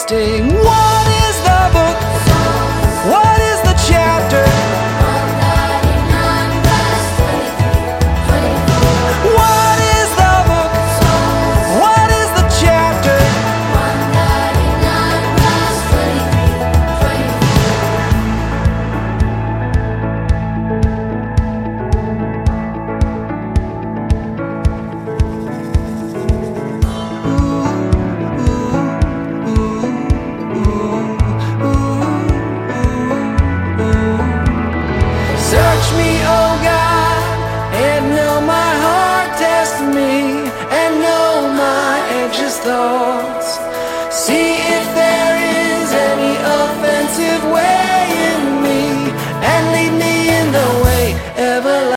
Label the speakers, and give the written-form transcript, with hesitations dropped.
Speaker 1: interesting. What is the book? What is the chapter?
Speaker 2: 139 verse 23, 24.
Speaker 1: What is the book? What is the chapter?
Speaker 2: 139 verse 23.
Speaker 1: Search me, oh God, and know my heart, test me, and know my anxious thoughts.